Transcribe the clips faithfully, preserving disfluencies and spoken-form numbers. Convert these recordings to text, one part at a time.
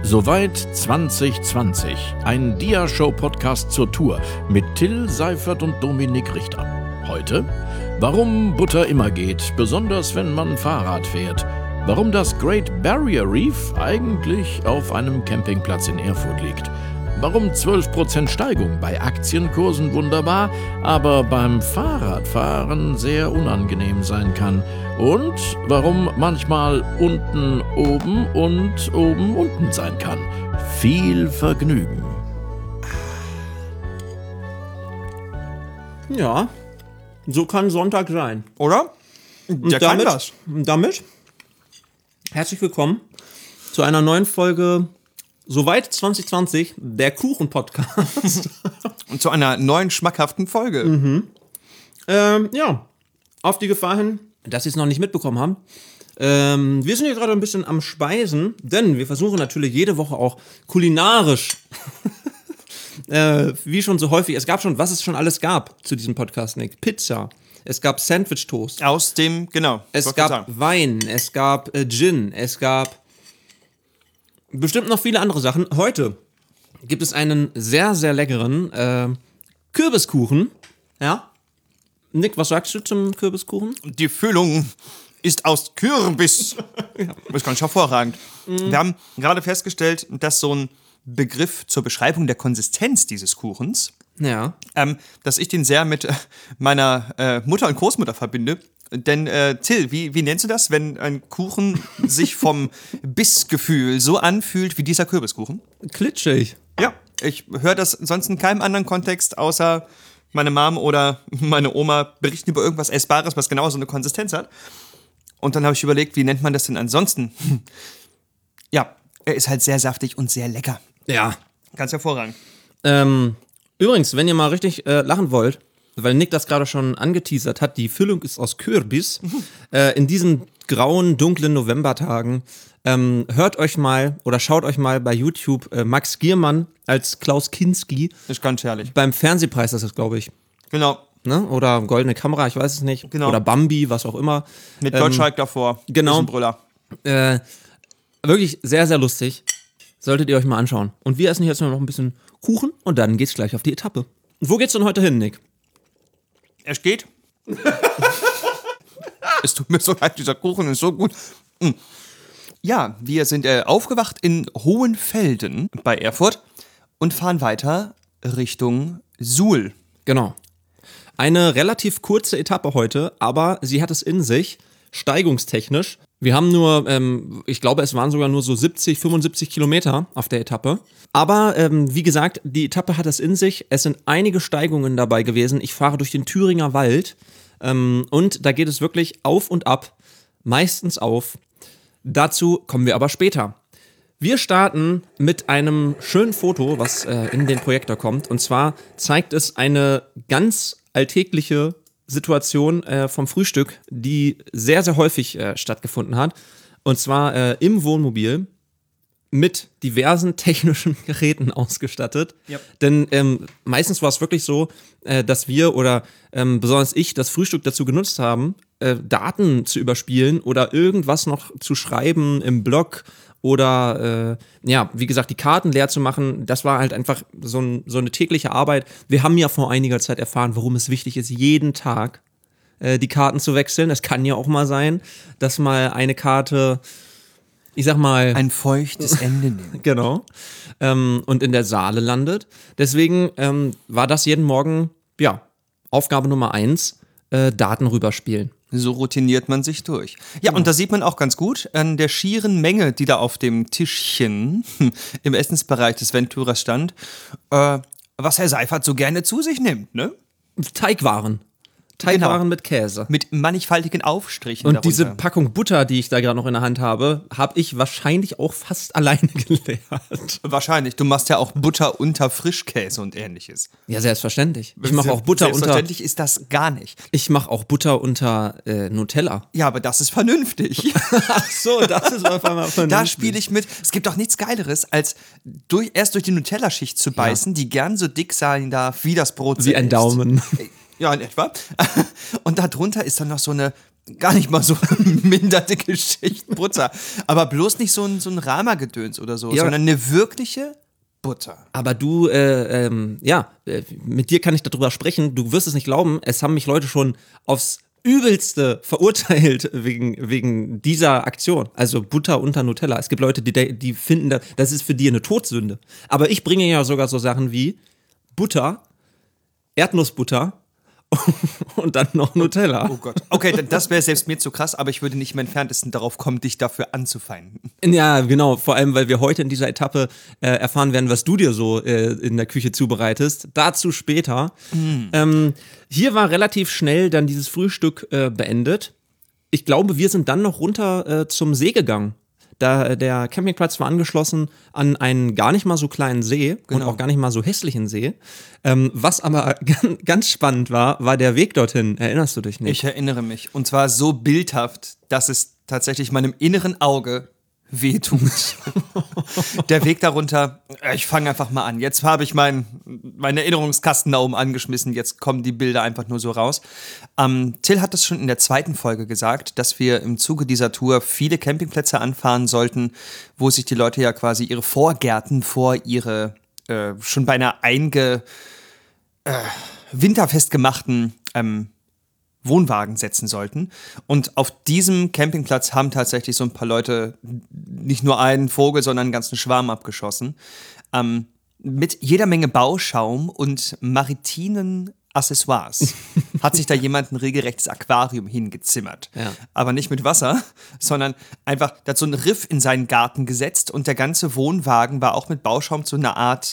Soweit zwanzig zwanzig. Ein Dia-Show-Podcast zur Tour mit Till Seifert und Dominik Richter. Heute: Warum Butter immer geht, besonders wenn man Fahrrad fährt. Warum das Great Barrier Reef eigentlich auf einem Campingplatz in Erfurt liegt. Warum zwölf Prozent Steigung bei Aktienkursen wunderbar, aber beim Fahrradfahren sehr unangenehm sein kann. Und warum manchmal unten oben und oben unten sein kann. Viel Vergnügen. Ja, so kann Sonntag sein. Oder? Und Der damit, kann das. damit herzlich willkommen zu einer neuen Folge Soweit zwanzig zwanzig, der Kuchen-Podcast. Und zu einer neuen, schmackhaften Folge. Mhm. Ähm, ja, auf die Gefahr hin, dass Sie es noch nicht mitbekommen haben. Ähm, wir sind hier gerade ein bisschen am Speisen, denn wir versuchen natürlich jede Woche auch kulinarisch, äh, wie schon so häufig, es gab schon, was es schon alles gab zu diesem Podcast, Nick. Pizza, es gab Sandwich-Toast. Aus dem, genau. Es gab Wein, es gab äh, Gin, es gab bestimmt noch viele andere Sachen. Heute gibt es einen sehr, sehr leckeren äh, Kürbiskuchen. Ja. Nick, was sagst du zum Kürbiskuchen? Die Füllung ist aus Kürbis. Ja. Das ist ganz hervorragend. Mhm. Wir haben gerade festgestellt, dass so ein Begriff zur Beschreibung der Konsistenz dieses Kuchens, ja. ähm, dass ich den sehr mit äh, meiner äh, Mutter und Großmutter verbinde. Denn, äh, Till, wie, wie nennst du das, wenn ein Kuchen sich vom Bissgefühl so anfühlt wie dieser Kürbiskuchen? Klitschig. Ja, ich höre das sonst in keinem anderen Kontext, außer meine Mom oder meine Oma berichten über irgendwas Essbares, was genau so eine Konsistenz hat. Und dann habe ich überlegt, wie nennt man das denn ansonsten? Ja, er ist halt sehr saftig und sehr lecker. Ja. Ganz hervorragend. Ähm, übrigens, wenn ihr mal richtig äh, lachen wollt, weil Nick das gerade schon angeteasert hat, die Füllung ist aus Kürbis. äh, in diesen grauen, dunklen Novembertagen ähm, hört euch mal oder schaut euch mal bei YouTube äh, Max Giermann als Klaus Kinski. Ist ganz herrlich. Beim Fernsehpreis ist das, glaube ich. Genau. Ne? Oder Goldene Kamera, ich weiß es nicht. Genau. Oder Bambi, was auch immer. Mit ähm, Gottschalk davor. Genau. Ist ein Brüller. Äh, wirklich sehr, sehr lustig. Solltet ihr euch mal anschauen. Und wir essen jetzt noch ein bisschen Kuchen und dann geht's gleich auf die Etappe. Und wo geht's denn heute hin, Nick? Es geht. Es tut mir so leid, dieser Kuchen ist so gut. Mm. Ja, wir sind äh, aufgewacht in Hohenfelden bei Erfurt und fahren weiter Richtung Suhl. Genau. Eine relativ kurze Etappe heute, aber sie hat es in sich, steigungstechnisch. Wir haben nur, ähm, ich glaube, es waren sogar nur so siebzig, fünfundsiebzig Kilometer auf der Etappe. Aber ähm, wie gesagt, die Etappe hat es in sich. Es sind einige Steigungen dabei gewesen. Ich fahre durch den Thüringer Wald ähm, und da geht es wirklich auf und ab, meistens auf. Dazu kommen wir aber später. Wir starten mit einem schönen Foto, was äh, in den Projektor kommt. Und zwar zeigt es eine ganz alltägliche Situation äh, vom Frühstück, die sehr, sehr häufig äh, stattgefunden hat. Und zwar äh, im Wohnmobil mit diversen technischen Geräten ausgestattet. Yep. Denn ähm, meistens war es wirklich so, äh, dass wir oder ähm, besonders ich das Frühstück dazu genutzt haben, äh, Daten zu überspielen oder irgendwas noch zu schreiben im Blog oder, äh, ja, wie gesagt, die Karten leer zu machen. Das war halt einfach so, ein, so eine tägliche Arbeit. Wir haben ja vor einiger Zeit erfahren, warum es wichtig ist, jeden Tag äh, die Karten zu wechseln. Es kann ja auch mal sein, dass mal eine Karte, ich sag mal, ein feuchtes Ende nimmt. Genau. Ähm, und in der Saale landet. Deswegen ähm, war das jeden Morgen, ja, Aufgabe Nummer eins, äh, Daten rüberspielen. So routiniert man sich durch. Ja, genau. Und da sieht man auch ganz gut an der schieren Menge, die da auf dem Tischchen im Essensbereich des Venturas stand, äh, was Herr Seifert so gerne zu sich nimmt, ne? Teigwaren. Teigwaren genau. mit Käse. Mit mannigfaltigen Aufstrichen Und darunter. diese Packung Butter, die ich da gerade noch in der Hand habe, habe ich wahrscheinlich auch fast alleine geleert. Wahrscheinlich. Du machst ja auch Butter unter Frischkäse und ähnliches. Ja, selbstverständlich. Ich mache auch Butter unter... Selbstverständlich ist das gar nicht. Ich mache auch Butter unter äh, Nutella. Ja, aber das ist vernünftig. Ach so, das ist auf einmal vernünftig. Da spiele ich mit. Es gibt doch nichts Geileres, als durch, erst durch die Nutella-Schicht zu beißen, ja. die gern so dick sein darf, wie das Brot selbst. Wie ein Daumen. Ja, in etwa. Und darunter ist dann noch so eine gar nicht mal so minder dicke Schicht Butter. Aber bloß nicht so ein, so ein Rama-Gedöns oder so, Ja. sondern eine wirkliche Butter. Aber du, äh, ähm, ja, äh, mit dir kann ich darüber sprechen. Du wirst es nicht glauben, es haben mich Leute schon aufs Übelste verurteilt wegen, wegen dieser Aktion. Also Butter unter Nutella. Es gibt Leute, die, die finden, das, das ist für die eine Todsünde. Aber ich bringe ja sogar so Sachen wie Butter, Erdnussbutter und dann noch Nutella. Oh Gott. Okay, dann- das wäre selbst mir zu krass, aber ich würde nicht im Entferntesten darauf kommen, dich dafür anzufeinden. Ja, genau. Vor allem, weil wir heute in dieser Etappe äh, erfahren werden, was du dir so äh, in der Küche zubereitest. Dazu später. Ähm, hier war relativ schnell dann dieses Frühstück äh, beendet. Ich glaube, wir sind dann noch runter äh, zum See gegangen. Da, äh, der Campingplatz war angeschlossen an einen gar nicht mal so kleinen See und Genau. auch gar nicht mal so hässlichen See. Ähm, was aber ganz, ganz spannend war, war der Weg dorthin. Erinnerst du dich nicht? Ich erinnere mich. Und zwar so bildhaft, dass es tatsächlich meinem inneren Auge wehtut. Der Weg darunter, äh, ich fange einfach mal an. Jetzt habe ich mein, meinen Erinnerungskasten da oben angeschmissen. Jetzt kommen die Bilder einfach nur so raus. Ähm, Till hat es schon in der zweiten Folge gesagt, dass wir im Zuge dieser Tour viele Campingplätze anfahren sollten, wo sich die Leute ja quasi ihre Vorgärten vor ihre äh, schon beinahe einge äh, winterfest gemachten ähm, Wohnwagen setzen sollten. Und auf diesem Campingplatz haben tatsächlich so ein paar Leute nicht nur einen Vogel, sondern einen ganzen Schwarm abgeschossen. Ähm, mit jeder Menge Bauschaum und maritinen Accessoires hat sich da jemand ein regelrechtes Aquarium hingezimmert. Ja. Aber nicht mit Wasser, sondern einfach, der hat so einen Riff in seinen Garten gesetzt und der ganze Wohnwagen war auch mit Bauschaum zu einer Art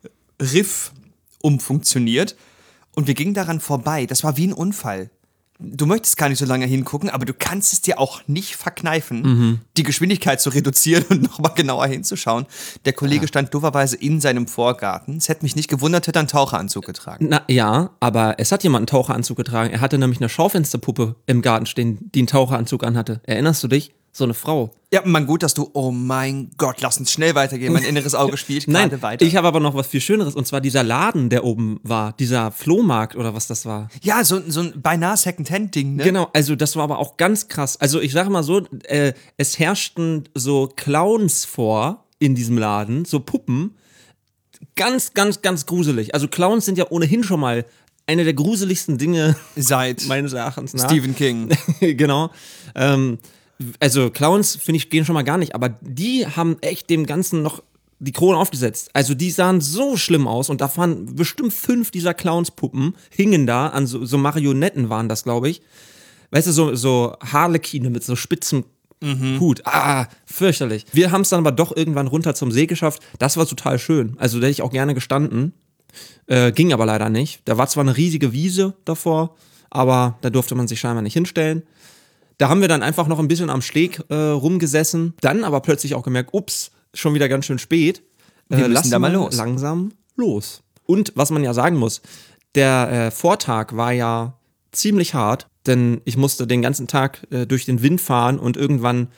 Riff umfunktioniert. Und wir gingen daran vorbei. Das war wie ein Unfall. Du möchtest gar nicht so lange hingucken, aber du kannst es dir auch nicht verkneifen, Mhm. die Geschwindigkeit zu reduzieren und nochmal genauer hinzuschauen. Der Kollege stand dooferweise in seinem Vorgarten. Es hätte mich nicht gewundert, hätte er einen Taucheranzug getragen. Na ja, aber es hat jemand einen Taucheranzug getragen. Er hatte nämlich eine Schaufensterpuppe im Garten stehen, die einen Taucheranzug anhatte. Erinnerst du dich? So eine Frau. Ja, man, gut, dass du, oh mein Gott, lass uns schnell weitergehen. Mein inneres Auge spielt gerade Nein, weiter. ich habe aber noch was viel Schöneres, und zwar dieser Laden, der oben war, dieser Flohmarkt oder was das war. ja, so, so ein beinahe Second-Hand-Ding, ne? Genau, also das war aber auch ganz krass. Also ich sage mal so, äh, es herrschten so Clowns vor in diesem Laden, so Puppen. Ganz, ganz, ganz gruselig. Also Clowns sind ja ohnehin schon mal eine der gruseligsten Dinge Seit meines Erachtens nach. Stephen King. Genau. Ähm, also Clowns, finde ich, gehen schon mal gar nicht, aber die haben echt dem Ganzen noch die Krone aufgesetzt. Also die sahen so schlimm aus und da waren bestimmt fünf dieser Clownspuppen, hingen da, an so, so Marionetten waren das, glaube ich. Weißt du, so, so Harlekine mit so spitzen Hut. Ah, fürchterlich. Wir haben es dann aber doch irgendwann runter zum See geschafft. Das war total schön. Also da hätte ich auch gerne gestanden. Äh, ging aber leider nicht. Da war zwar eine riesige Wiese davor, aber da durfte man sich scheinbar nicht hinstellen. Da haben wir dann einfach noch ein bisschen am Steg äh, rumgesessen, dann aber plötzlich auch gemerkt, ups, schon wieder ganz schön spät. Wir müssen lassen da mal wir los. Langsam los. Und was man ja sagen muss, der äh, Vortag war ja ziemlich hart, denn ich musste den ganzen Tag äh, durch den Wind fahren und irgendwann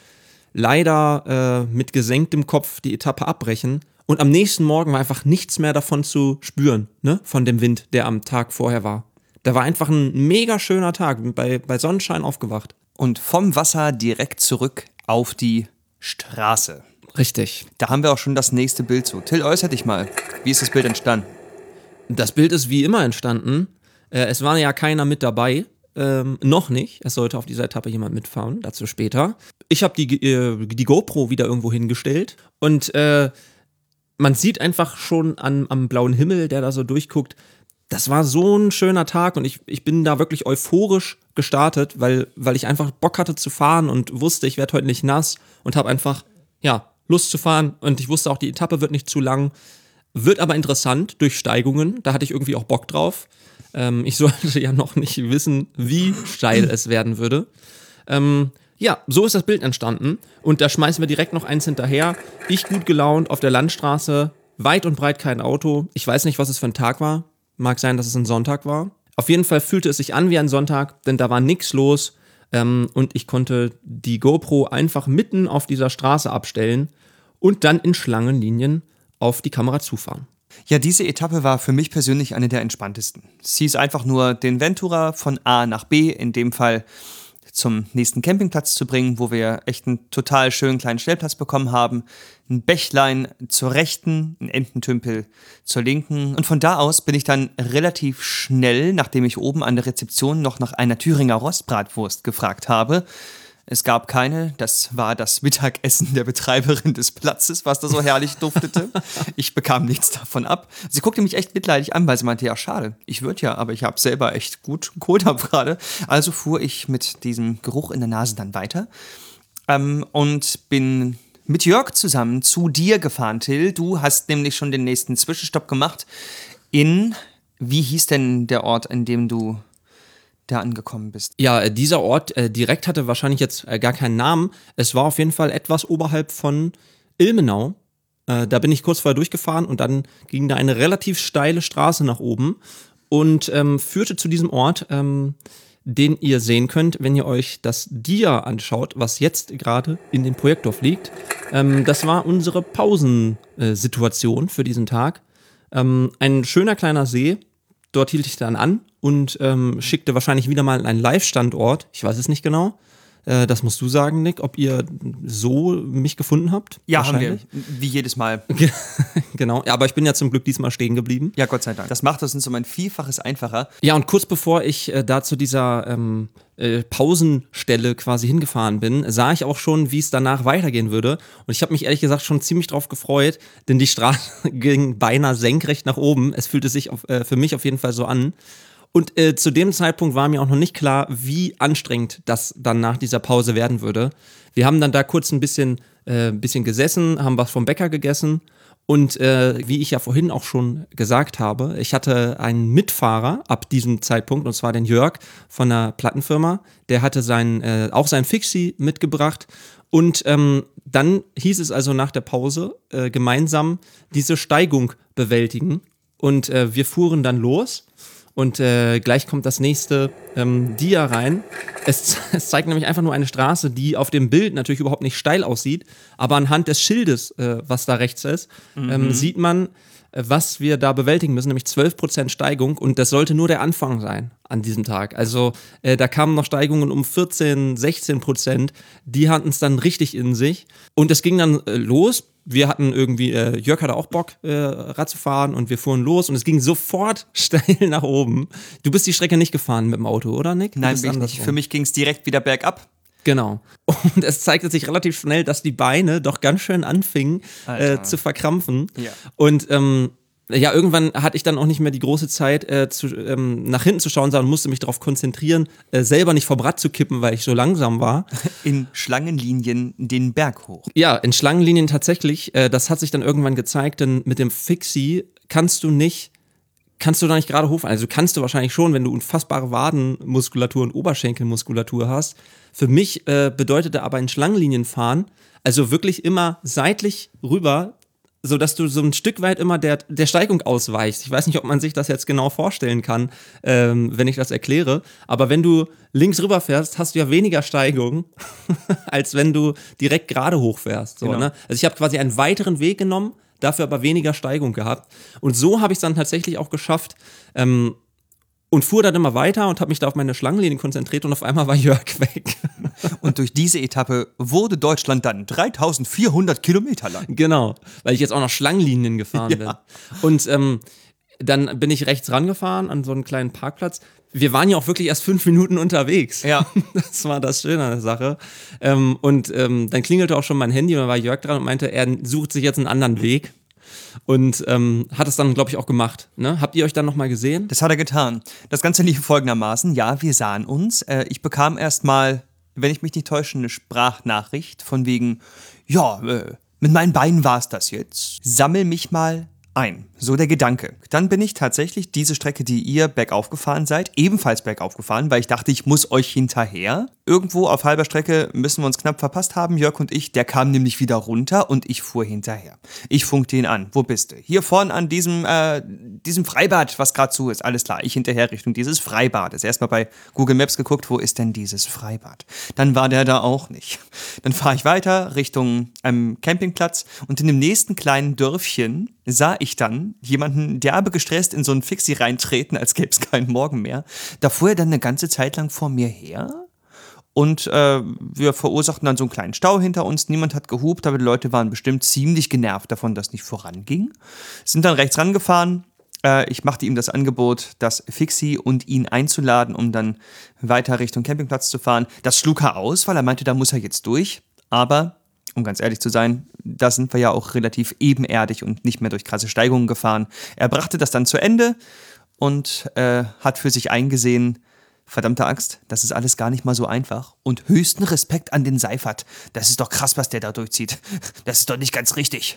leider äh, mit gesenktem Kopf die Etappe abbrechen. Und am nächsten Morgen war einfach nichts mehr davon zu spüren, ne, von dem Wind, der am Tag vorher war. Da war einfach ein mega schöner Tag, bei, bei Sonnenschein aufgewacht. Und vom Wasser direkt zurück auf die Straße. Richtig. Da haben wir auch schon das nächste Bild zu. Till, äußer dich mal. Wie ist das Bild entstanden? Das Bild ist wie immer entstanden. Äh, es war ja keiner mit dabei. Ähm, noch nicht. Es sollte auf dieser Etappe jemand mitfahren. Dazu später. Ich habe die, äh, die GoPro wieder irgendwo hingestellt. Und äh, man sieht einfach schon an, am blauen Himmel, der da so durchguckt, das war so ein schöner Tag und ich, ich bin da wirklich euphorisch gestartet, weil, weil ich einfach Bock hatte zu fahren und wusste, ich werde heute nicht nass und habe einfach, ja, Lust zu fahren und ich wusste auch, die Etappe wird nicht zu lang, wird aber interessant durch Steigungen, da hatte ich irgendwie auch Bock drauf. Ähm, ich sollte ja noch nicht wissen, wie steil es werden würde. Ähm, ja, so ist das Bild entstanden und da schmeißen wir direkt noch eins hinterher. Ich gut gelaunt auf der Landstraße, weit und breit kein Auto. Ich weiß nicht, was es für ein Tag war. Mag sein, dass es ein Sonntag war. Auf jeden Fall fühlte es sich an wie ein Sonntag, denn da war nichts los ähm, und ich konnte die GoPro einfach mitten auf dieser Straße abstellen und dann in Schlangenlinien auf die Kamera zufahren. Ja, diese Etappe war für mich persönlich eine der entspanntesten. Es hieß einfach nur den Ventura von A nach B, in dem Fall zum nächsten Campingplatz zu bringen, wo wir echt einen total schönen kleinen Stellplatz bekommen haben. Ein Bächlein zur rechten, ein Ententümpel zur linken. Und von da aus bin ich dann relativ schnell, nachdem ich oben an der Rezeption noch nach einer Thüringer Rostbratwurst gefragt habe. Es gab keine, das war das Mittagessen der Betreiberin des Platzes, was da so herrlich duftete. Ich bekam nichts davon ab. Sie guckte mich echt mitleidig an, weil sie meinte, ja schade, ich würde ja, aber ich habe selber echt gut Kohldampf gerade. Also fuhr ich mit diesem Geruch in der Nase dann weiter ähm, und bin mit Jörg zusammen zu dir gefahren, Till. Du hast nämlich schon den nächsten Zwischenstopp gemacht in, wie hieß denn der Ort, in dem du da angekommen bist? Ja, äh, dieser Ort äh, direkt hatte wahrscheinlich jetzt äh, gar keinen Namen. Es war auf jeden Fall etwas oberhalb von Ilmenau. Äh, da bin ich kurz vorher durchgefahren und dann ging da eine relativ steile Straße nach oben und ähm, führte zu diesem Ort, ähm, den ihr sehen könnt, wenn ihr euch das Dia anschaut, was jetzt gerade in dem Projektdorf liegt. Ähm, das war unsere Pausensituation für diesen Tag. Ähm, ein schöner kleiner See. Dort hielt ich dann an und ähm, schickte wahrscheinlich wieder mal einen Live-Standort. Ich weiß es nicht genau. Äh, das musst du sagen, Nick, ob ihr so mich gefunden habt. Ja, haben wir. Wie jedes Mal. Genau. Ja, aber ich bin ja zum Glück diesmal stehen geblieben. Ja, Gott sei Dank. Das macht es uns um ein Vielfaches einfacher. Ja, und kurz bevor ich äh, da zu dieser ähm, äh, Pausenstelle quasi hingefahren bin, sah ich auch schon, wie es danach weitergehen würde. Und ich habe mich ehrlich gesagt schon ziemlich drauf gefreut, denn die Straße ging beinahe senkrecht nach oben. Es fühlte sich auf, äh, für mich auf jeden Fall so an. Und äh, zu dem Zeitpunkt war mir auch noch nicht klar, wie anstrengend das dann nach dieser Pause werden würde. Wir haben dann da kurz ein bisschen, äh, bisschen gesessen, haben was vom Bäcker gegessen. Und äh, wie ich ja vorhin auch schon gesagt habe, ich hatte einen Mitfahrer ab diesem Zeitpunkt, und zwar den Jörg von der Plattenfirma. Der hatte sein, äh, auch sein Fixie mitgebracht. Und ähm, dann hieß es also nach der Pause äh, gemeinsam diese Steigung bewältigen. Und äh, wir fuhren dann los. Und äh, gleich kommt das nächste ähm, Dia rein. Es, es zeigt nämlich einfach nur eine Straße, die auf dem Bild natürlich überhaupt nicht steil aussieht, aber anhand des Schildes, äh, was da rechts ist, mhm. ähm, sieht man, äh, was wir da bewältigen müssen, nämlich zwölf Prozent Steigung, und das sollte nur der Anfang sein an diesem Tag. Also äh, da kamen noch Steigungen um vierzehn, sechzehn Prozent, die hatten es dann richtig in sich und es ging dann äh, los. Wir hatten irgendwie, äh, Jörg hatte auch Bock, äh, Rad zu fahren, und wir fuhren los und es ging sofort steil nach oben. Du bist die Strecke nicht gefahren mit dem Auto, oder Nick? Nein, bin ich nicht. Für mich ging es direkt wieder bergab. Genau. Und es zeigte sich relativ schnell, dass die Beine doch ganz schön anfingen äh, zu verkrampfen. Ja. Und ähm, ja, irgendwann hatte ich dann auch nicht mehr die große Zeit, äh, zu, ähm, nach hinten zu schauen, sondern musste mich darauf konzentrieren, äh, selber nicht vom Rad zu kippen, weil ich so langsam war. In Schlangenlinien den Berg hoch. Ja, in Schlangenlinien tatsächlich. Äh, das hat sich dann irgendwann gezeigt, denn mit dem Fixie kannst du nicht, kannst du da nicht gerade hochfahren. Also kannst du wahrscheinlich schon, wenn du unfassbare Wadenmuskulatur und Oberschenkelmuskulatur hast. Für mich äh, bedeutete aber in Schlangenlinien fahren, also wirklich immer seitlich rüber, so dass du so ein Stück weit immer der, der Steigung ausweichst. Ich weiß nicht, ob man sich das jetzt genau vorstellen kann, ähm, wenn ich das erkläre. Aber wenn du links rüber fährst, hast du ja weniger Steigung, als wenn du direkt gerade hochfährst. So, genau. Ne? Also ich habe quasi einen weiteren Weg genommen, dafür aber weniger Steigung gehabt. Und so habe ich es dann tatsächlich auch geschafft, ähm, und fuhr dann immer weiter und habe mich da auf meine Schlangenlinien konzentriert und auf einmal war Jörg weg. Und durch diese Etappe wurde Deutschland dann dreitausendvierhundert Kilometer lang. Genau, weil ich jetzt auch noch Schlangenlinien gefahren Ja. bin. Und ähm, dann bin ich rechts rangefahren an so einen kleinen Parkplatz. Wir waren ja auch wirklich erst fünf Minuten unterwegs. Ja. Das war das Schöne an der Sache. Ähm, und ähm, dann klingelte auch schon mein Handy und dann war Jörg dran und meinte, er sucht sich jetzt einen anderen Weg. Und ähm, hat es dann, glaube ich, auch gemacht. Ne? Habt ihr euch dann nochmal gesehen? Das hat er getan. Das Ganze lief folgendermaßen. Ja, wir sahen uns. Äh, ich bekam erstmal, wenn ich mich nicht täusche, eine Sprachnachricht von wegen, ja, äh, mit meinen Beinen war es das jetzt. Sammel mich mal ein. So der Gedanke. Dann bin ich tatsächlich diese Strecke, die ihr bergauf gefahren seid, ebenfalls bergauf gefahren, weil ich dachte, ich muss euch hinterher. Irgendwo auf halber Strecke müssen wir uns knapp verpasst haben, Jörg und ich. Der kam nämlich wieder runter und ich fuhr hinterher. Ich funkte ihn an. Wo bist du? Hier vorne an diesem, äh, diesem Freibad, was gerade zu ist. Alles klar, ich hinterher Richtung dieses Freibades. Erstmal bei Google Maps geguckt, wo ist denn dieses Freibad? Dann war der da auch nicht. Dann fahre ich weiter Richtung ähm, Campingplatz und in dem nächsten kleinen Dörfchen sah ich dann jemanden derbe gestresst in so einen Fixie reintreten, als gäbe es keinen Morgen mehr. Da fuhr er dann eine ganze Zeit lang vor mir her Und äh, wir verursachten dann so einen kleinen Stau hinter uns. Niemand hat gehupt, aber die Leute waren bestimmt ziemlich genervt davon, dass nicht voranging. Sind dann rechts rangefahren. Äh, ich machte ihm das Angebot, das Fixie und ihn einzuladen, um dann weiter Richtung Campingplatz zu fahren. Das schlug er aus, weil er meinte, da muss er jetzt durch. Aber, um ganz ehrlich zu sein, da sind wir ja auch relativ ebenerdig und nicht mehr durch krasse Steigungen gefahren. Er brachte das dann zu Ende und äh, hat für sich eingesehen, verdammte Axt, das ist alles gar nicht mal so einfach. Und höchsten Respekt an den Seifert. Das ist doch krass, was der da durchzieht. Das ist doch nicht ganz richtig.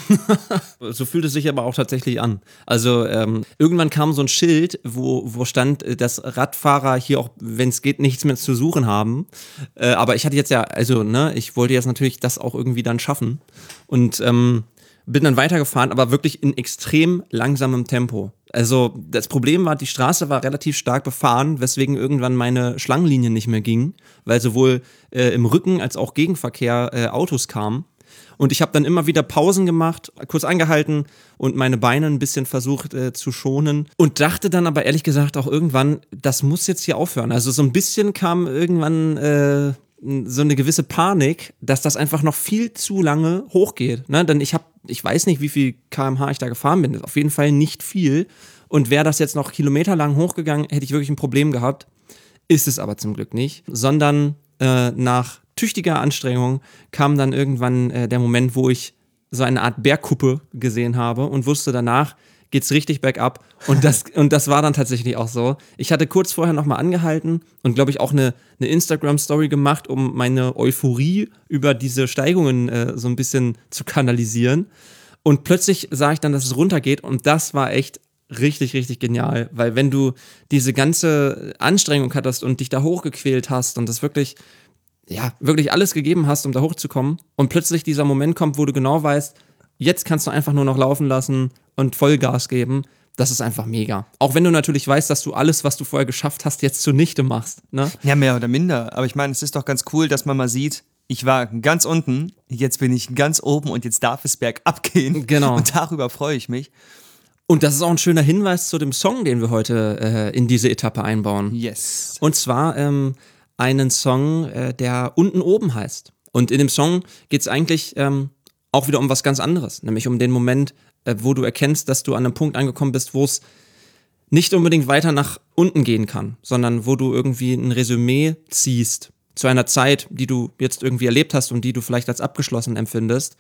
So fühlt es sich aber auch tatsächlich an. Also ähm, irgendwann kam so ein Schild, wo, wo stand, dass Radfahrer hier auch, wenn es geht, nichts mehr zu suchen haben. Äh, aber ich hatte jetzt ja, also ne, ich wollte jetzt natürlich das auch irgendwie dann schaffen. Und ähm, bin dann weitergefahren, aber wirklich in extrem langsamem Tempo. Also das Problem war, die Straße war relativ stark befahren, weswegen irgendwann meine Schlangenlinie nicht mehr ging, weil sowohl äh, im Rücken als auch Gegenverkehr äh, Autos kamen. Und ich habe dann immer wieder Pausen gemacht, kurz angehalten und meine Beine ein bisschen versucht äh, zu schonen. Und dachte dann aber ehrlich gesagt auch irgendwann, das muss jetzt hier aufhören. Also so ein bisschen kam irgendwann äh, so eine gewisse Panik, dass das einfach noch viel zu lange hochgeht. Ne? Denn ich habe, ich weiß nicht, wie viel Kilometer pro Stunde ich da gefahren bin. Auf jeden Fall nicht viel. Und wäre das jetzt noch kilometerlang hochgegangen, hätte ich wirklich ein Problem gehabt. Ist es aber zum Glück nicht. Sondern äh, nach tüchtiger Anstrengung kam dann irgendwann äh, der Moment, wo ich so eine Art Bergkuppe gesehen habe und wusste, danach geht's richtig bergab. Und das, und das war dann tatsächlich auch so. Ich hatte kurz vorher nochmal angehalten und, glaube ich, auch eine, eine Instagram-Story gemacht, um meine Euphorie über diese Steigungen äh, so ein bisschen zu kanalisieren. Und plötzlich sah ich dann, dass es runtergeht und das war echt richtig, richtig genial. Weil wenn du diese ganze Anstrengung hattest und dich da hochgequält hast und das wirklich, ja, wirklich alles gegeben hast, um da hochzukommen und plötzlich dieser Moment kommt, wo du genau weißt, jetzt kannst du einfach nur noch laufen lassen und Vollgas geben. Das ist einfach mega. Auch wenn du natürlich weißt, dass du alles, was du vorher geschafft hast, jetzt zunichte machst. Ne? Ja, mehr oder minder. Aber ich meine, es ist doch ganz cool, dass man mal sieht, ich war ganz unten, jetzt bin ich ganz oben und jetzt darf es bergab gehen. Genau. Und darüber freue ich mich. Und das ist auch ein schöner Hinweis zu dem Song, den wir heute äh, in diese Etappe einbauen. Yes. Und zwar ähm, einen Song, äh, der Unten oben heißt. Und in dem Song geht es eigentlich ähm, auch wieder um was ganz anderes, nämlich um den Moment, äh, wo du erkennst, dass du an einem Punkt angekommen bist, wo es nicht unbedingt weiter nach unten gehen kann, sondern wo du irgendwie ein Resümee ziehst zu einer Zeit, die du jetzt irgendwie erlebt hast und die du vielleicht als abgeschlossen empfindest.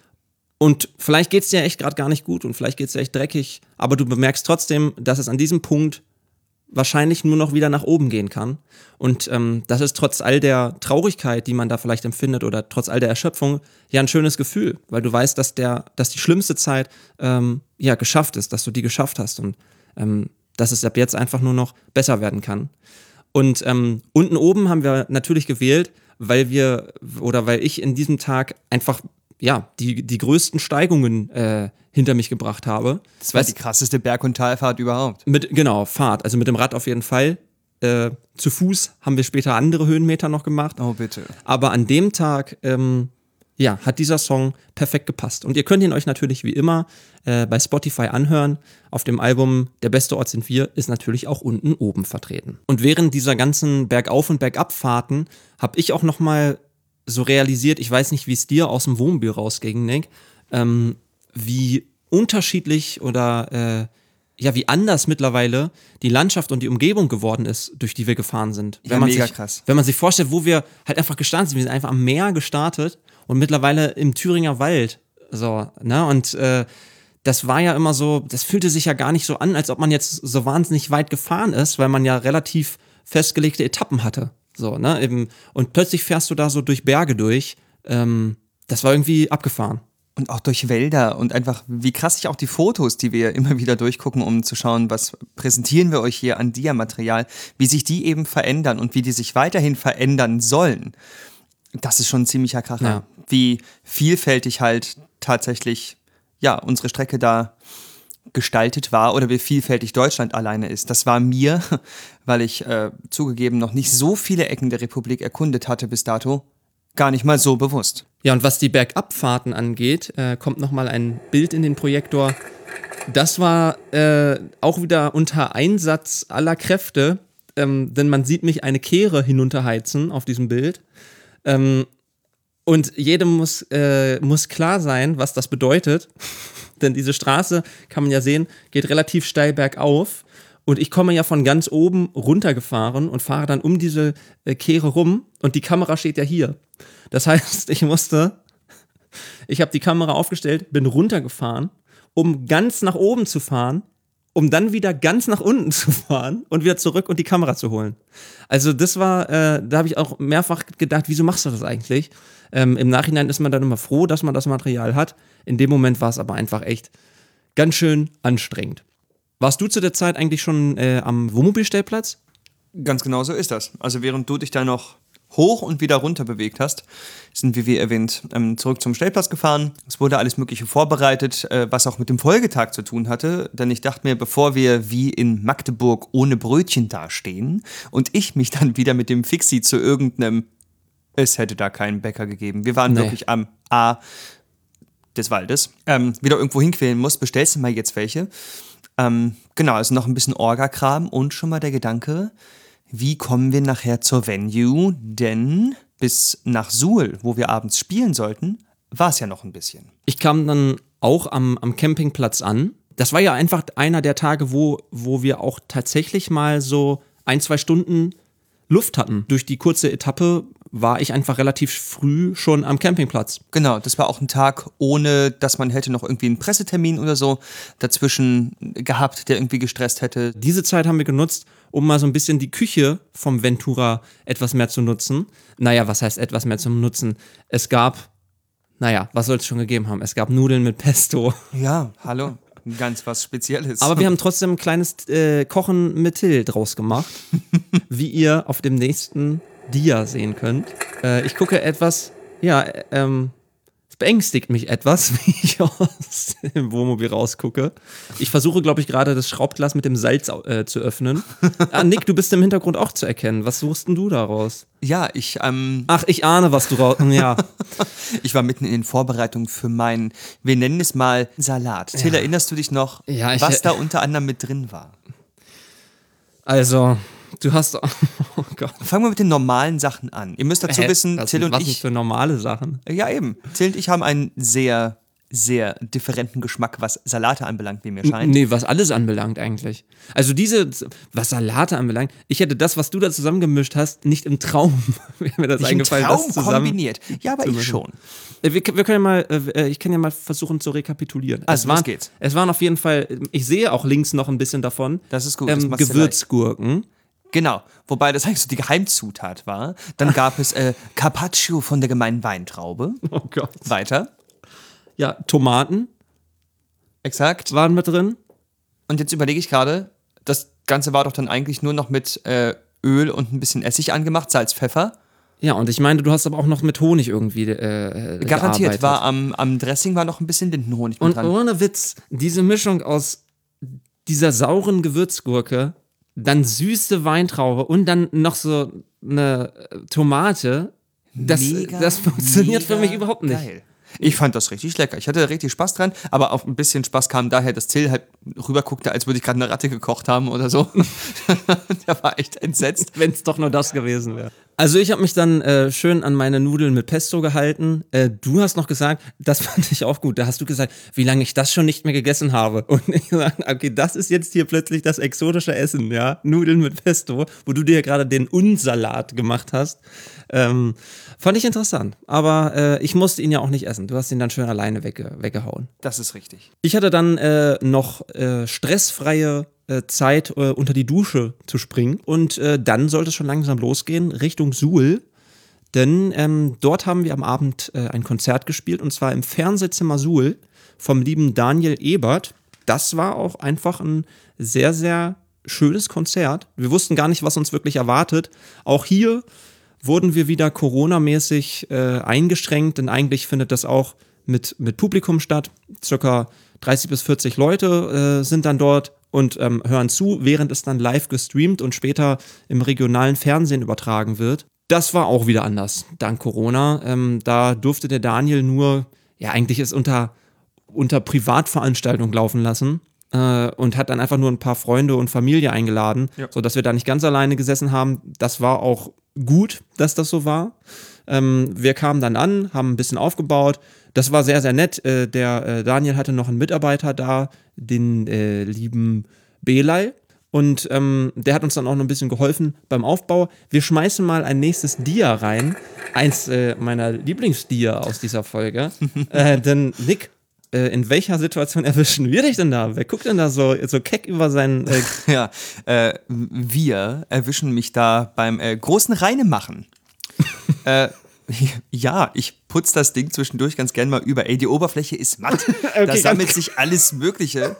Und vielleicht geht es dir echt gerade gar nicht gut und vielleicht geht es dir echt dreckig, aber du bemerkst trotzdem, dass es an diesem Punkt wahrscheinlich nur noch wieder nach oben gehen kann. Und ähm, das ist trotz all der Traurigkeit, die man da vielleicht empfindet oder trotz all der Erschöpfung, ja ein schönes Gefühl, weil du weißt, dass der, dass die schlimmste Zeit ähm, ja geschafft ist, dass du die geschafft hast und ähm, dass es ab jetzt einfach nur noch besser werden kann. Und ähm, unten oben haben wir natürlich gewählt, weil wir oder weil ich in diesem Tag einfach ja, die, die größten Steigungen äh, hinter mich gebracht habe. Das war die krasseste Berg- und Talfahrt überhaupt. Mit, genau, Fahrt, also mit dem Rad auf jeden Fall. Äh, zu Fuß haben wir später andere Höhenmeter noch gemacht. Oh, bitte. Aber an dem Tag, ähm, ja, hat dieser Song perfekt gepasst. Und ihr könnt ihn euch natürlich wie immer äh, bei Spotify anhören. Auf dem Album Der beste Ort sind wir ist natürlich auch unten oben vertreten. Und während dieser ganzen Bergauf- und Bergabfahrten habe ich auch noch mal so realisiert, ich weiß nicht, wie es dir aus dem Wohnmobil rausging, Nick, ähm, wie unterschiedlich oder äh, ja, wie anders mittlerweile die Landschaft und die Umgebung geworden ist, durch die wir gefahren sind. Ja, wenn man mega sich, krass. Wenn man sich vorstellt, wo wir halt einfach gestartet sind, wir sind einfach am Meer gestartet und mittlerweile im Thüringer Wald. So, ne? Und äh, das war ja immer so, das fühlte sich ja gar nicht so an, als ob man jetzt so wahnsinnig weit gefahren ist, weil man ja relativ festgelegte Etappen hatte. So, ne, eben. Und plötzlich fährst du da so durch Berge durch. Ähm, das war irgendwie abgefahren. Und auch durch Wälder und einfach, wie krass ich auch die Fotos, die wir immer wieder durchgucken, um zu schauen, was präsentieren wir euch hier an Dia-Material, wie sich die eben verändern und wie die sich weiterhin verändern sollen. Das ist schon ein ziemlicher Kracher. Ja. Wie vielfältig halt tatsächlich, ja, unsere Strecke da gestaltet war oder wie vielfältig Deutschland alleine ist. Das war mir, weil ich äh, zugegeben noch nicht so viele Ecken der Republik erkundet hatte bis dato, gar nicht mal so bewusst. Ja, und was die Bergabfahrten angeht, äh, kommt nochmal ein Bild in den Projektor. Das war äh, auch wieder unter Einsatz aller Kräfte ähm, denn man sieht mich eine Kehre hinunterheizen auf diesem Bild. Ähm, und jedem muss, äh, muss klar sein, was das bedeutet. Denn diese Straße, kann man ja sehen, geht relativ steil bergauf. Und ich komme ja von ganz oben runtergefahren und fahre dann um diese äh, Kehre rum. Und die Kamera steht ja hier. Das heißt, ich musste, ich habe die Kamera aufgestellt, bin runtergefahren, um ganz nach oben zu fahren, um dann wieder ganz nach unten zu fahren und wieder zurück und die Kamera zu holen. Also das war, äh, da habe ich auch mehrfach gedacht, wieso machst du das eigentlich? Ähm, Im Nachhinein ist man dann immer froh, dass man das Material hat. In dem Moment war es aber einfach echt ganz schön anstrengend. Warst du zu der Zeit eigentlich schon äh, am Wohnmobilstellplatz? Ganz genau so ist das. Also während du dich da noch hoch und wieder runter bewegt hast, sind wir, wie erwähnt, ähm, zurück zum Stellplatz gefahren. Es wurde alles Mögliche vorbereitet, äh, was auch mit dem Folgetag zu tun hatte. Denn ich dachte mir, bevor wir wie in Magdeburg ohne Brötchen dastehen und ich mich dann wieder mit dem Fixie zu irgendeinem, es hätte da keinen Bäcker gegeben. Wir waren Nee. wirklich am A des Waldes, ähm, wieder irgendwo hinquälen muss, bestellst du mal jetzt welche. Ähm, genau, also noch ein bisschen Orga-Kram und schon mal der Gedanke, wie kommen wir nachher zur Venue? Denn bis nach Suhl, wo wir abends spielen sollten, war es ja noch ein bisschen. Ich kam dann auch am, am Campingplatz an. Das war ja einfach einer der Tage, wo, wo wir auch tatsächlich mal so ein, zwei Stunden Luft hatten. Durch die kurze Etappe war ich einfach relativ früh schon am Campingplatz. Genau, das war auch ein Tag, ohne dass man hätte noch irgendwie einen Pressetermin oder so dazwischen gehabt, der irgendwie gestresst hätte. Diese Zeit haben wir genutzt, um mal so ein bisschen die Küche vom Ventura etwas mehr zu nutzen. Naja, was heißt etwas mehr zu nutzen? Es gab, naja, was soll es schon gegeben haben? Es gab Nudeln mit Pesto. Ja, hallo, ganz was Spezielles. Aber wir haben trotzdem ein kleines äh, Kochen mit Till draus gemacht, wie ihr auf dem nächsten Dia sehen könnt. Äh, ich gucke etwas, ja, ähm, es beängstigt mich etwas, wie ich aus dem Wohnmobil rausgucke. Ich versuche, glaube ich, gerade das Schraubglas mit dem Salz äh, zu öffnen. Ah, Nick, du bist im Hintergrund auch zu erkennen. Was suchst denn du daraus? Ja, ich, ähm, Ach, ich ahne, was du raus... Ja. ich war mitten in den Vorbereitungen für meinen, wir nennen es mal Salat. Till, erinnerst du dich noch, Ja, ich- was da unter anderem mit drin war? Also, du hast... Oh Gott. Fangen wir mit den normalen Sachen an. Ihr müsst dazu Hä? wissen, Was- Till und was denn ich, für normale Sachen? ja eben, Till und ich haben einen sehr, sehr differenten Geschmack, was Salate anbelangt, wie mir scheint. Nee, was alles anbelangt eigentlich. Also diese, was Salate anbelangt, ich hätte das, was du da zusammengemischt hast, nicht im Traum, wäre mir das Nicht im eingefallen, Traum das zusammen kombiniert. Ja, aber zu ich mischen. schon. Äh, Wir, wir können ja mal, äh, ich kann ja mal versuchen zu rekapitulieren. Also, es waren, los geht's. Es waren auf jeden Fall, ich sehe auch links noch ein bisschen davon, Das ist gut, das ähm, macht's ja Gewürzgurken. Genau, wobei das eigentlich so die Geheimzutat war. Dann gab es äh, Carpaccio von der gemeinen Weintraube. Oh Gott. Weiter. Ja, Tomaten Exakt. waren mit drin. Und jetzt überlege ich gerade, das Ganze war doch dann eigentlich nur noch mit äh, Öl und ein bisschen Essig angemacht, Salz, Pfeffer. Ja, und ich meine, du hast aber auch noch mit Honig irgendwie äh, Garantiert gearbeitet. war am, am Dressing war noch ein bisschen Lindenhonig mit Und dran. ohne Witz, diese Mischung aus dieser sauren Gewürzgurke, dann süße Weintraube und dann noch so eine äh, Tomate, das, Mega, das funktioniert für mega mich überhaupt nicht. Geil. Ich fand das richtig lecker. Ich hatte richtig Spaß dran, aber auch ein bisschen Spaß kam daher, dass Till halt rüberguckte, als würde ich gerade eine Ratte gekocht haben oder so. Der war echt entsetzt. Wenn es doch nur das gewesen wäre. Also ich habe mich dann äh, schön an meine Nudeln mit Pesto gehalten. Äh, du hast noch gesagt, das fand ich auch gut. Da hast du gesagt, wie lange ich das schon nicht mehr gegessen habe. Und ich gesagt, okay, das ist jetzt hier plötzlich das exotische Essen, ja. Nudeln mit Pesto, wo du dir gerade den Unsalat gemacht hast. Ähm, fand ich interessant. Aber äh, ich musste ihn ja auch nicht essen. Du hast ihn dann schön alleine wegge weggehauen. Das ist richtig. Ich hatte dann äh, noch äh, stressfreie äh, Zeit, äh, unter die Dusche zu springen. Und äh, dann sollte es schon langsam losgehen, Richtung Suhl. Denn ähm, dort haben wir am Abend äh, ein Konzert gespielt, und zwar im Fernsehzimmer Suhl vom lieben Daniel Ebert. Das war auch einfach ein sehr, sehr schönes Konzert. Wir wussten gar nicht, was uns wirklich erwartet. Auch hier wurden wir wieder Corona-mäßig äh, eingeschränkt, denn eigentlich findet das auch mit, mit Publikum statt. Circa dreißig bis vierzig Leute äh, sind dann dort und ähm, hören zu, während es dann live gestreamt und später im regionalen Fernsehen übertragen wird. Das war auch wieder anders, dank Corona. Ähm, da durfte der Daniel nur, ja eigentlich es unter, unter Privatveranstaltung laufen lassen. äh, und hat dann einfach nur ein paar Freunde und Familie eingeladen, Ja. sodass wir da nicht ganz alleine gesessen haben. Das war auch gut, dass das so war. Ähm, wir kamen dann an, haben ein bisschen aufgebaut. Das war sehr, sehr nett. Äh, der äh, Daniel hatte noch einen Mitarbeiter da, den äh, lieben Belay. Und ähm, der hat uns dann auch noch ein bisschen geholfen beim Aufbau. Wir schmeißen mal ein nächstes Dia rein. Eins äh, meiner Lieblingsdia aus dieser Folge. äh, denn Nick, äh, in welcher Situation erwischen wir dich denn da? Wer guckt denn da so, so keck über seinen... Äh Ja, äh, wir erwischen mich da beim äh, großen Reinemachen. äh, ja, ich putze das Ding zwischendurch ganz gern mal über. Ey, die Oberfläche ist matt. Okay, da sammelt sich alles Mögliche.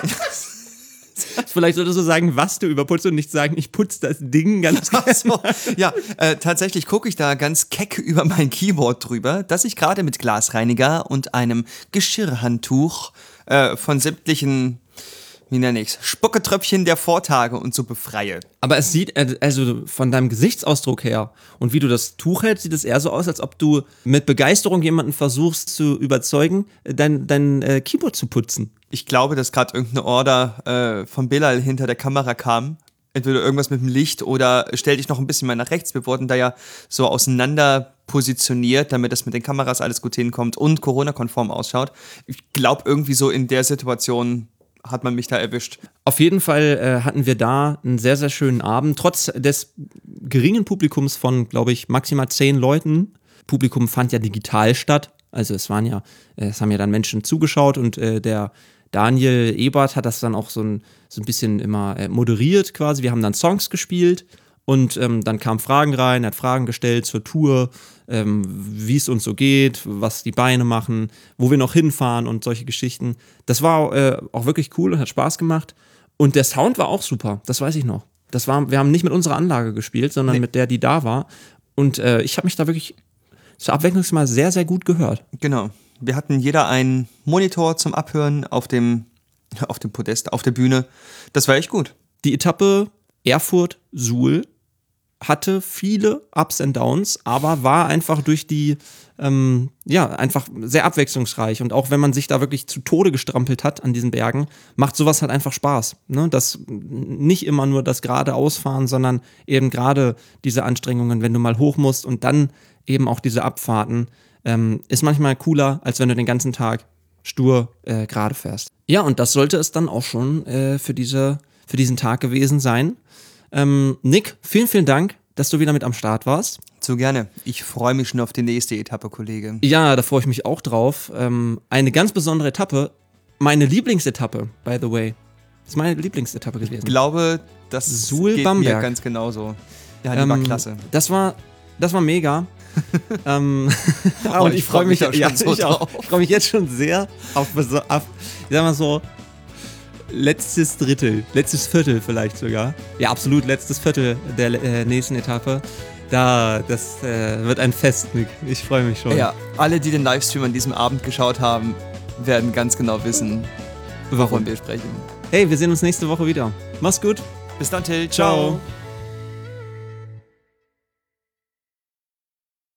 Vielleicht solltest du sagen, was du überputzt und nicht sagen, ich putze das Ding ganz Ach so. Ja, äh, tatsächlich gucke ich da ganz keck über mein Keyboard drüber, das ich gerade mit Glasreiniger und einem Geschirrhandtuch äh, von sämtlichen, wie nenne ich's, Spucketröpfchen der Vortage und so befreie. Aber es sieht, äh, also von deinem Gesichtsausdruck her und wie du das Tuch hältst, sieht es eher so aus, als ob du mit Begeisterung jemanden versuchst zu überzeugen, dein, dein äh, Keyboard zu putzen. Ich glaube, dass gerade irgendeine Order äh, von Bilal hinter der Kamera kam. Entweder irgendwas mit dem Licht oder stell dich noch ein bisschen mal nach rechts. Wir wurden da ja so auseinander positioniert, damit das mit den Kameras alles gut hinkommt und Corona-konform ausschaut. Ich glaube, irgendwie so in der Situation hat man mich da erwischt. Auf jeden Fall äh, hatten wir da einen sehr, sehr schönen Abend. Trotz des geringen Publikums von, glaube ich, maximal zehn Leuten. Publikum fand ja digital statt. Also es waren ja, es haben ja dann Menschen zugeschaut und äh, der Daniel Ebert hat das dann auch so ein, so ein bisschen immer äh, moderiert quasi. Wir haben dann Songs gespielt und ähm, dann kamen Fragen rein, er hat Fragen gestellt zur Tour, ähm, wie es uns so geht, was die Beine machen, wo wir noch hinfahren und solche Geschichten. Das war äh, auch wirklich cool und hat Spaß gemacht. Und der Sound war auch super, das weiß ich noch. Das war, wir haben nicht mit unserer Anlage gespielt, sondern Nee. mit der, die da war. Und äh, ich habe mich da wirklich zur Abwechslung mal sehr, sehr gut gehört. Genau. Wir hatten jeder einen Monitor zum Abhören auf dem, auf dem Podest, auf der Bühne. Das war echt gut. Die Etappe Erfurt-Suhl hatte viele Ups and Downs, aber war einfach durch die, ähm, ja, einfach sehr abwechslungsreich. Und auch wenn man sich da wirklich zu Tode gestrampelt hat an diesen Bergen, macht sowas halt einfach Spaß. Ne? Das nicht immer nur das gerade Ausfahren, sondern eben gerade diese Anstrengungen, wenn du mal hoch musst und dann eben auch diese Abfahrten, ähm, ist manchmal cooler, als wenn du den ganzen Tag stur äh, gerade fährst. Ja, und das sollte es dann auch schon äh, für, diese, für diesen Tag gewesen sein. Ähm, Nick, vielen, vielen Dank, dass du wieder mit am Start warst. So gerne. Ich freue mich schon auf die nächste Etappe, Kollege. Ja, da freue ich mich auch drauf. Ähm, eine ganz besondere Etappe, meine Lieblingsetappe, by the way. Das ist meine Lieblingsetappe gewesen. Ich glaube, das Suhl geht Bamberg. mir ganz genauso. Ja, die war Ähm, klasse. Das war, das war mega. ähm, Oh, und ich ich freue freu mich, mich da ja, schon so ich auch. drauf. Ich freue mich jetzt schon sehr auf, beso- auf, ich sag mal so, letztes Drittel, letztes Viertel vielleicht sogar. Ja, absolut, letztes Viertel der äh, nächsten Etappe. Da, das äh, wird ein Fest, Nick. Ich freue mich schon. Ja, alle, die den Livestream an diesem Abend geschaut haben, werden ganz genau wissen, Warum? wovon wir sprechen. Hey, wir sehen uns nächste Woche wieder. Mach's gut. Bis dann, Till. Ciao. Ciao.